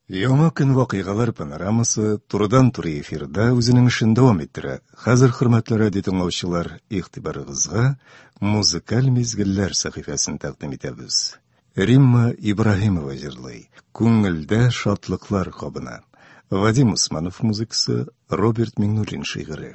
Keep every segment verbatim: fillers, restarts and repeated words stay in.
Яңа көн вакыйгалар панорамасы турыдан-туры эфирда үзенең эшен дәвам иттерә. Хәзер, хөрмәтле радио тыңлаучылар, игътибарыгызга музыкаль мизгелләр сәхифәсен тәкъдим итәбез. Римма Ибраһимова җырлый. Күңелдә шатлыклар кабына. Вадим Усманов музыкасы, Роберт Миңнуллин шигыре.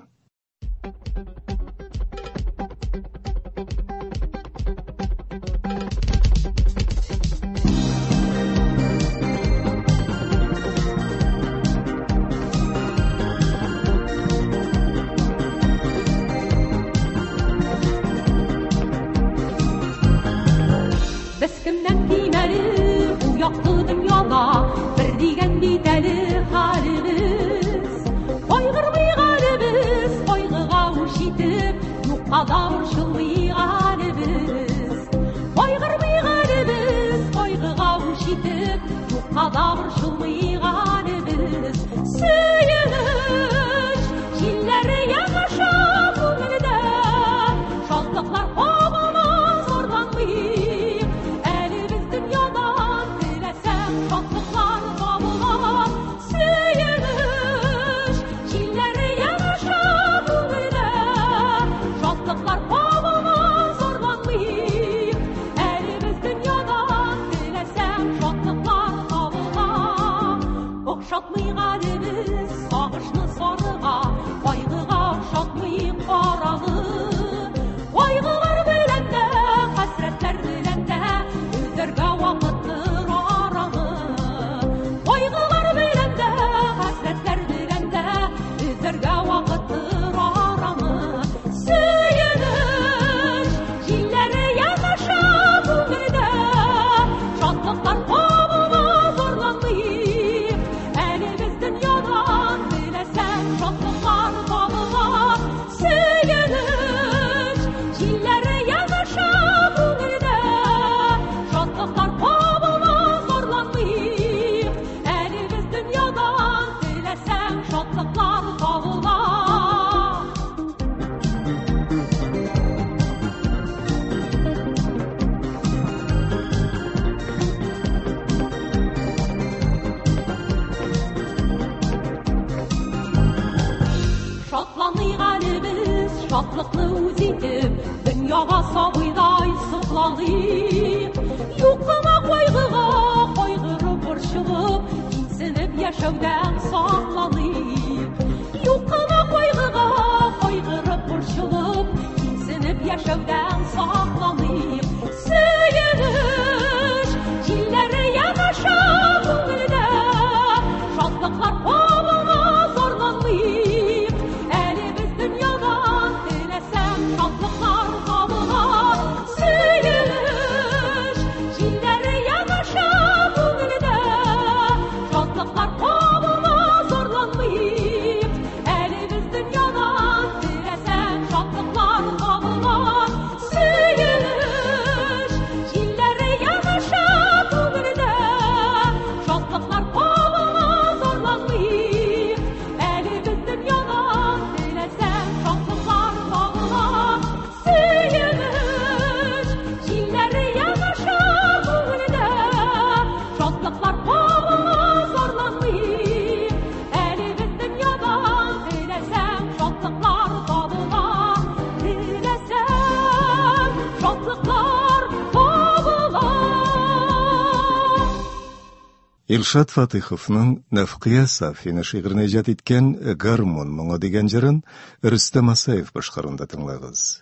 Илшат Фатиховның Нафкия Сафина шигырен иҗат иткән гармон моңы дигән җырын Рөстәм Асаев башкаруында тыңлагыз.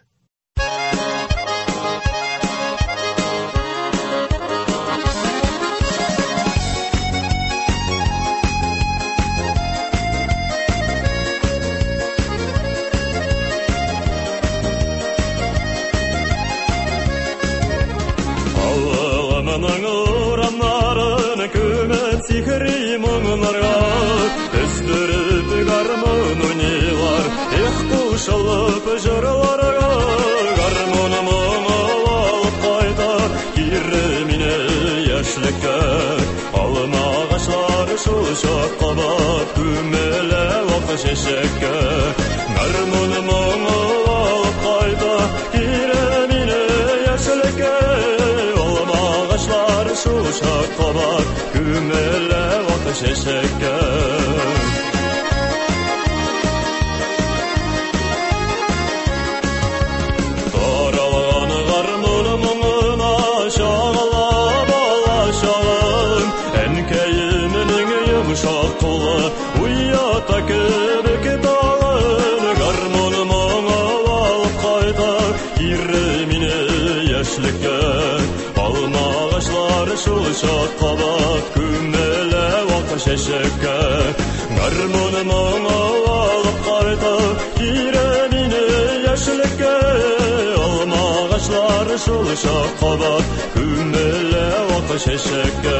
Шалып жырларга гармоным алып кайта кире мине яшьлеккә алма агачлары шул чакка бат күмелә ак чәчәккә гармоным алып кайта кире мине яшьлеккә алма агачлары шул чакка бат күмелә ак шешекке Таралған гармон мұңына шағала балашағым әнкейімнің йомшақ қолы уята көбік тағын гармон мұңы алып қайта кире мені яшьлеккә алма ağaçlar шул шақабат күмеле вата шешекке гармон мұңы алып қайта кире мені яшьлеккә алма ağaçlar шул шақабат күмеле вата шешекке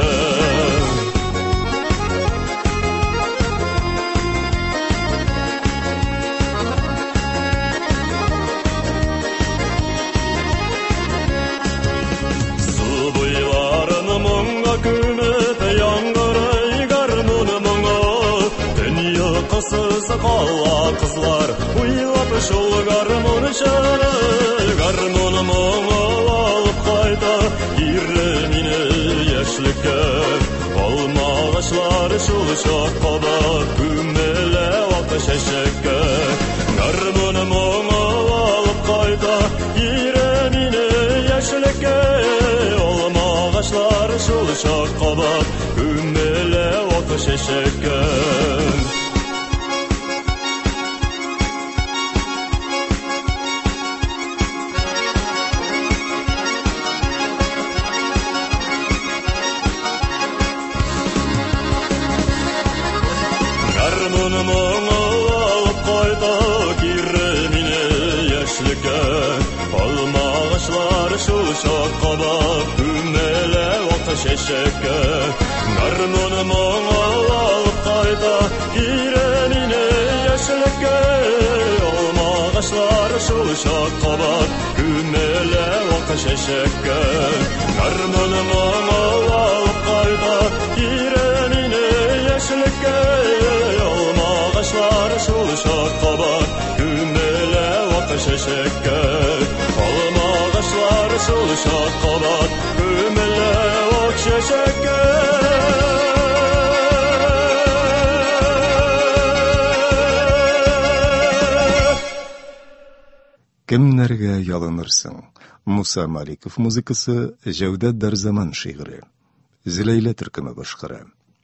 Қала қызлар уйлап шул гармон шаны гармон мұңы алып қайта кире мені яшьлеккә алма ağaçlar шул шақабат күмеле вата шешекке гармон мұңы алып қайта кире мені яшьлеккә алма ağaçlar шул шақабат күмеле вата шешекке Шул шақабат күмеле вата шешекке гармон мұңы алып қайта кире мені яшьлеккә алма ağaçlar шул шақабат күмеле вата шешекке гармон мұңы алып қайта кире мені яшьлеккә алма ağaçlar шул шақабат күмеле вата шешекке алма ağaçlar şul şaqabat күмеле вата шешекке Кемнәргә ялынырсың? Муса Маликов музыкасы, Җәүдәт Дарзаман шигыре. Зиләйлә төркеме башкара.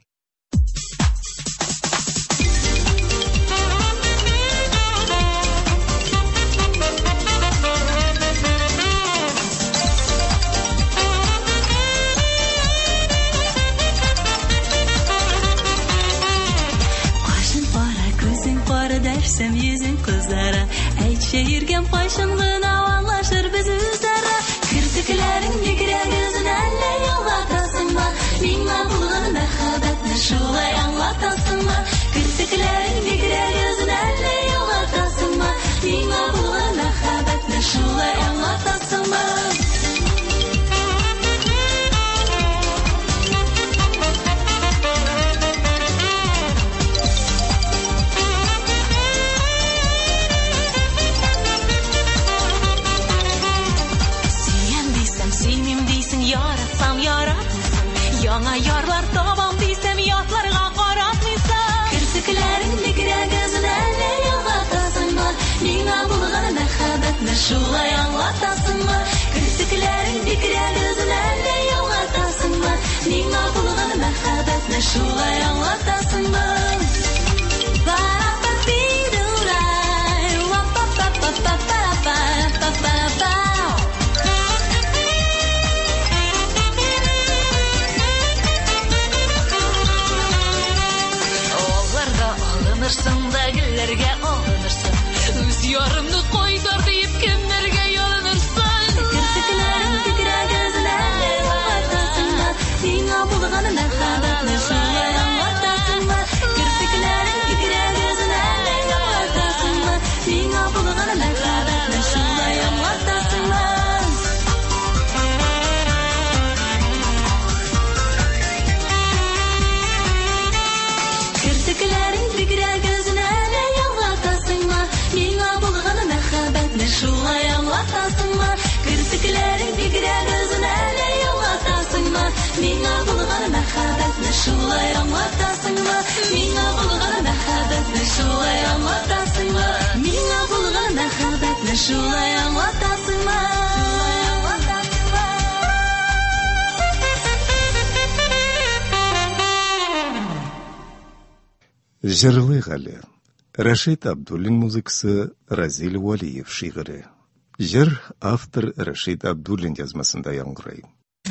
Dersim yüzün kızlara Aytşa yürgen paşın gına anlaşır biz üzara Kirtiklerin dikire gözün elle yolgatasın mı Minna bulğun mehabatını şulay anlatasın mı Kirtiklerin dikire gözün elle yolgatasın mı Minna bulğun mehabatını şulay anlatasın mı Яңа ярлар табам дисем ятларга каратмыйсың Киртекләрең дикре gözün әллә ялгатасыңмы Миңа булган мәхәббәтне шулай аңлатасыңмы Киртекләрең дикре gözün әллә ялгатасыңмы Миңа булган мәхәббәтне шулай аңлатасыңмы Алынырсың да гелләргә алынырсың Үз ярымны кайтар дип кемнәргә ялынырсың Киртекләрең дикре gözün әллә ялгатасыңмы Миңа булган мәхәббәтне шулай аңлатасыңмы Киртекләрең дикре gözün әллә ялгатасыңмы Миңа булган мәхәббәтне шулай аңлатасыңмы Киртекләрең дикре gözün әллә ялгатасыңмы Миңа булган мәхәббәтне шулай аңлатасыңмы Киртекләрең дикре gözün әллә ялгатасыңмы Миңа булган мәхәббәтне шулай аңлатасыңмы шулай аңлатасыңмы? Миңа булган мәхәббәтне шулай аңлатасыңмы? Җырлый Гали. Рашид Абдуллин музыкасы, Разил Валиев шигыре. Җыр автор Рашид Абдуллин язмасында яңгырый.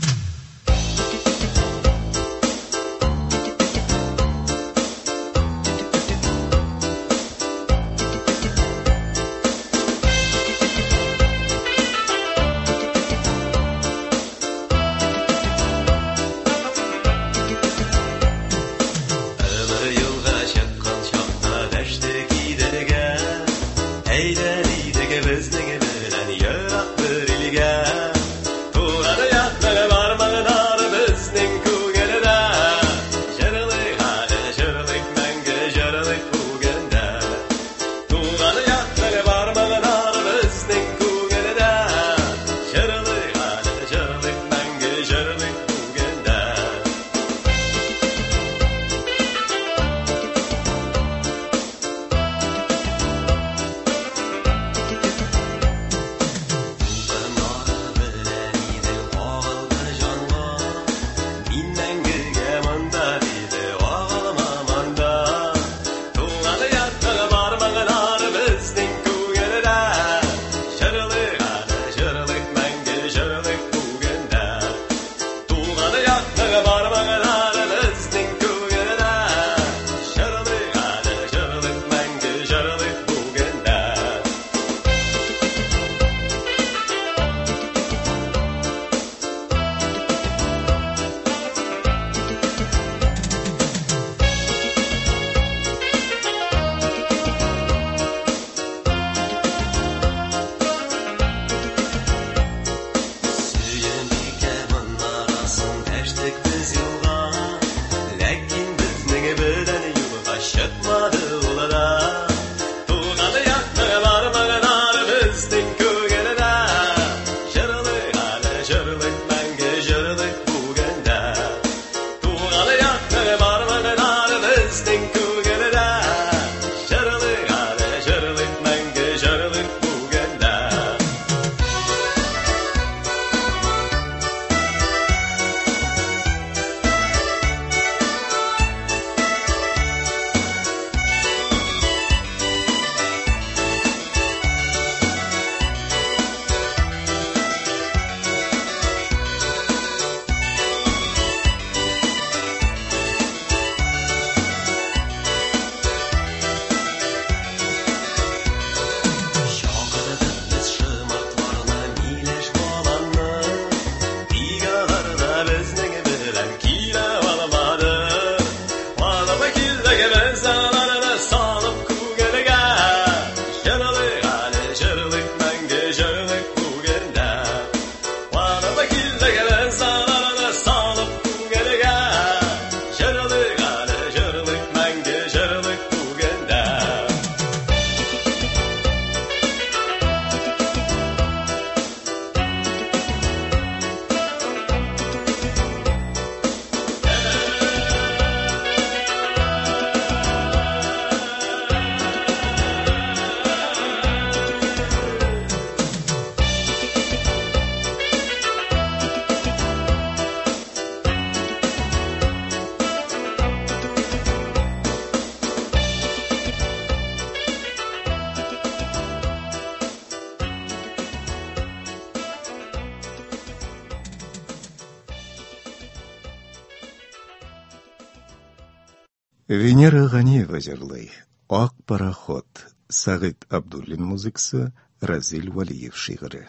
Венера Ганиева җырлый. Ак пароход. Сагыйд Абдуллин музыкасы, Разил Валиев шигыре.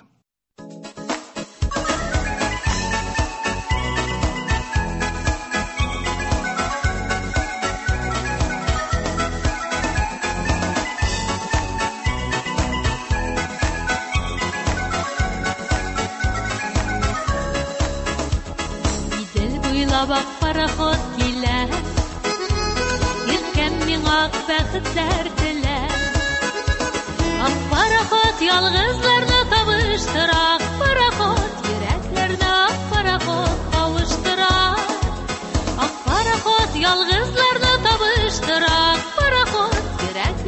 Идел буйлап ак пароход килә, иркәм миңа ак бәхетләр телә. Ак пароход ялгызларны табыштыра, ак пароход йөрәкләрне ак пароход кавыштыра. Ак пароход ялгызларны табыштыра, ак пароход йөрәк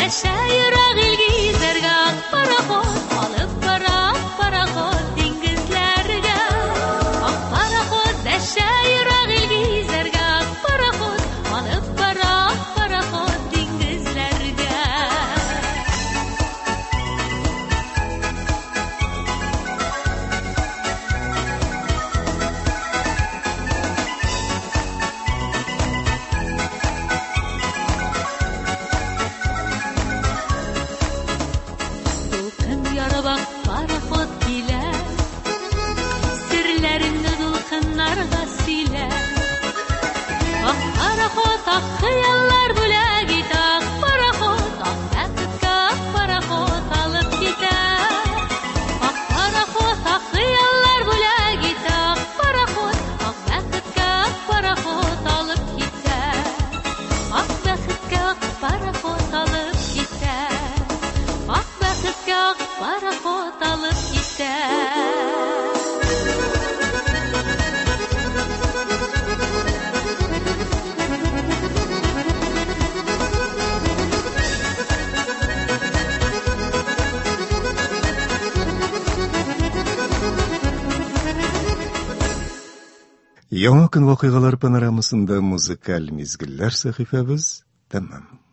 дәшә ерак илгизәргә, пароход алып бара, пароход диңгезләргә. Ак пароход дәшә ерак илгизәргә, пароход алып бара, пароход диңгезләргә. Дулкын ярабак пароход килә, серләреңне дулкыннарга сөйлә. Ак пароход, ак хыяллар бүләк итә, ак пароход, ак бәхеткә ак пароход алып китә. Ак пароход, ак хыяллар бүләк итә, ак пароход, ак бәхеткә ак пароход алып китә. Ак бәхеткә ак пароход алып китә. Ак бәхеткә ак пароход алып китә. Яңа көн вакыйгалар панорамасында музыкаль мизгелләр сәхифәбез тәмам.